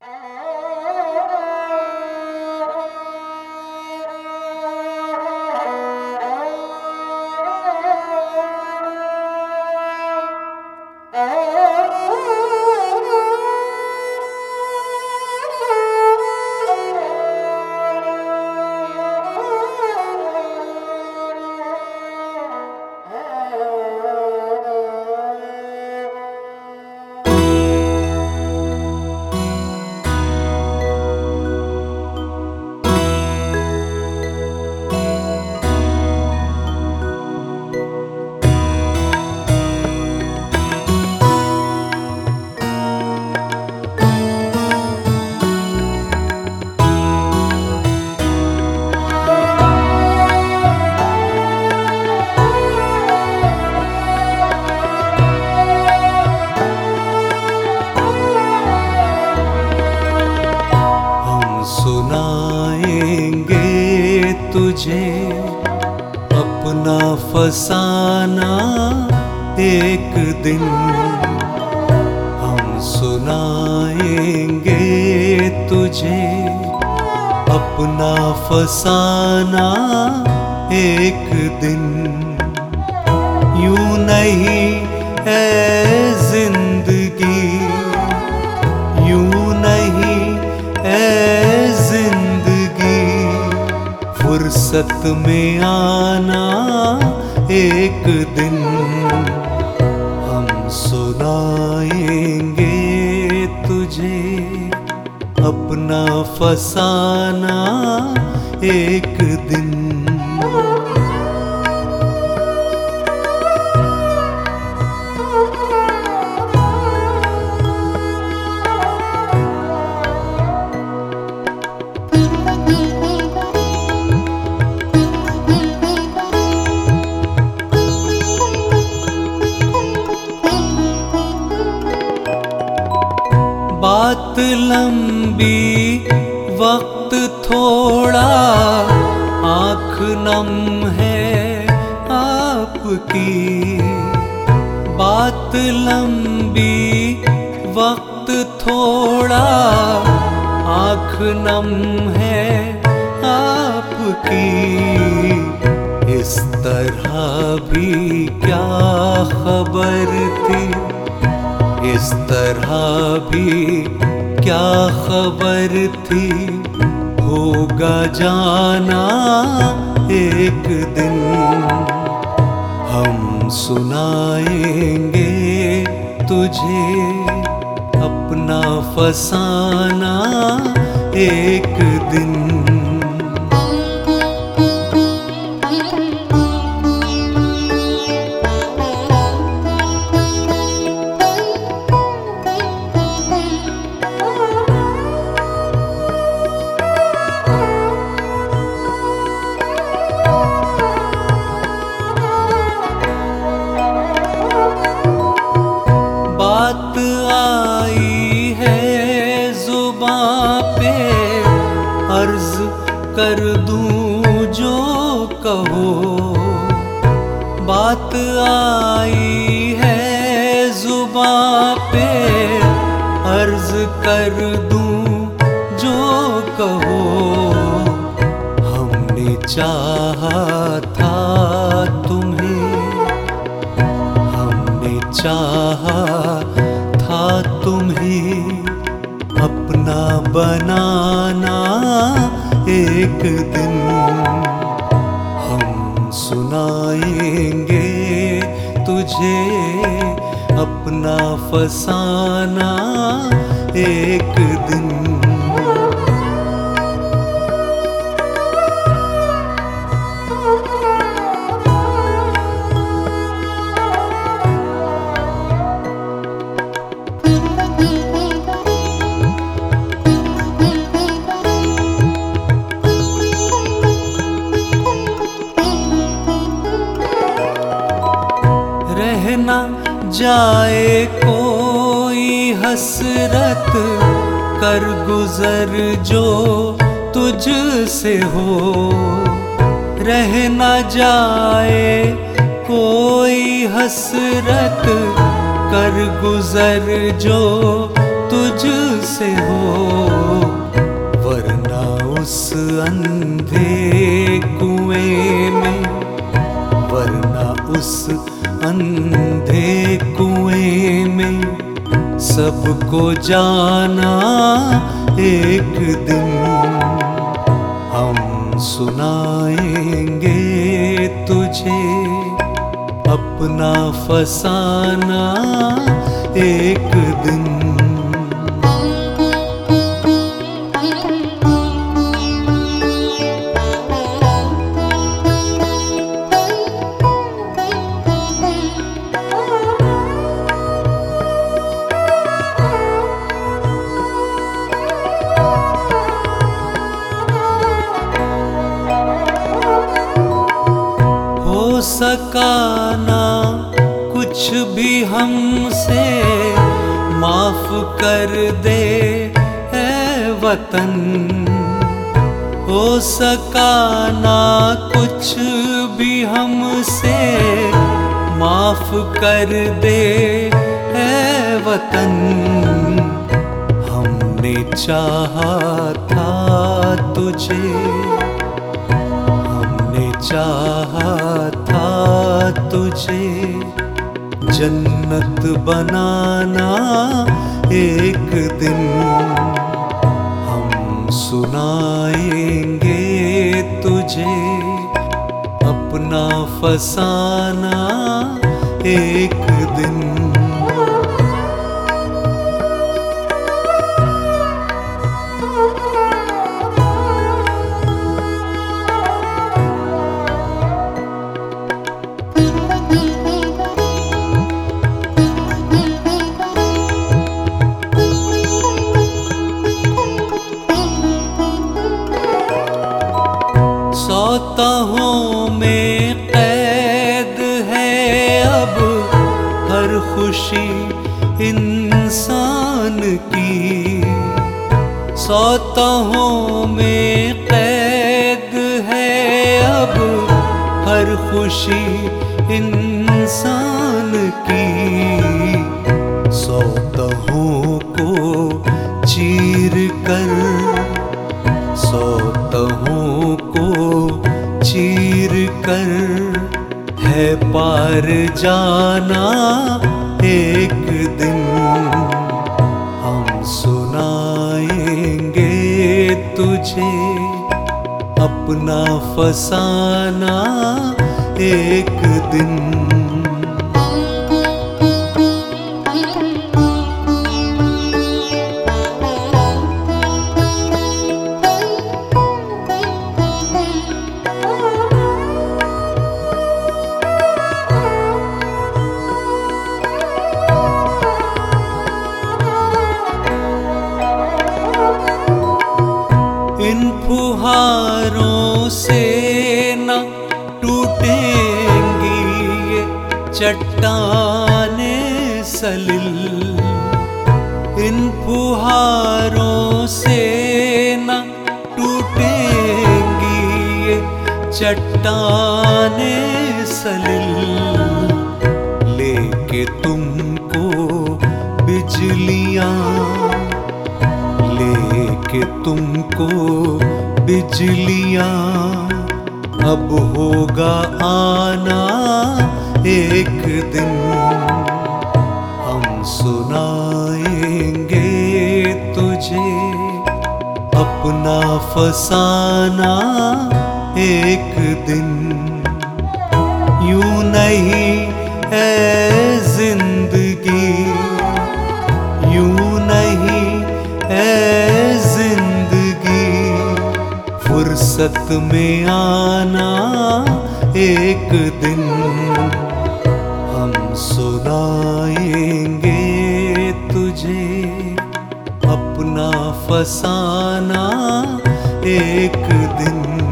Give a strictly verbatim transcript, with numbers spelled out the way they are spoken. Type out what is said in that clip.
तुझे अपना फसाना एक दिन हम सुनाएंगे तुझे अपना फसाना एक दिन। यूं नहीं है जिंदगी, यूं नहीं है जिंदगी, फुर्सत में आना एक दिन हम सुनाएंगे तुझे अपना फसाना एक दिन। बात लंबी वक्त थोड़ा, आँख नम है आपकी। बात लंबी वक्त थोड़ा, आँख नम है आपकी। इस तरह भी क्या खबर थी, इस तरह भी क्या खबर थी, होगा जाना एक दिन हम सुनाएंगे तुझे अपना फसाना एक दिन। बात आई है जुबां पे, अर्ज कर दूं जो कहो। बात आई है जुबां पे, अर्ज कर दूं जो कहो। हमने चाहा था तुम्हें, हमने चाहा था तुम्हें अपना बनाना एक दिन हम सुनाएंगे तुझे अपना फसाना एक दिन। रहना जाए कोई हसरत, कर गुजर जो तुझसे हो। रहना जाए कोई हसरत, कर गुजर जो तुझसे हो, वरना उस अंधे कुएं में, वरना उस अंधे कुएं में सबको जाना एक दिन हम सुनाएंगे तुझे अपना फसाना एक दिन। हो सका ना कुछ भी हमसे, माफ कर दे ऐ वतन। हो सका ना कुछ भी हमसे, माफ कर दे ऐ वतन। हमने चाहा था तुझे, चाहा था तुझे जन्नत बनाना एक दिन हम सुनाएंगे तुझे अपना फसाना एक दिन। सौतहों में कैद है अब हर खुशी इंसान की। सौतहों में कैद है अब हर खुशी इंसान की। सौतहों को चीर कर, सौतहों को चीर कर है पार जाना एक दिन हम सुनाएंगे तुझे अपना फसाना एक दिन। इन फुहारों से न टूटेंगी ये चट्टाने सलिल। इन फुहारों से न टूटेंगी ये चट्टाने सलिल। लेके तुमको बिजलियां, लेके तुमको बिजलियां अब होगा आना एक दिन हम सुनाएंगे तुझे अपना फसाना एक दिन। यूं नहीं है जिंदगी, यूं नहीं है जिंदगी, फुर्सत में आना एक दिन हम सुनाएंगे तुझे अपना फसाना एक दिन।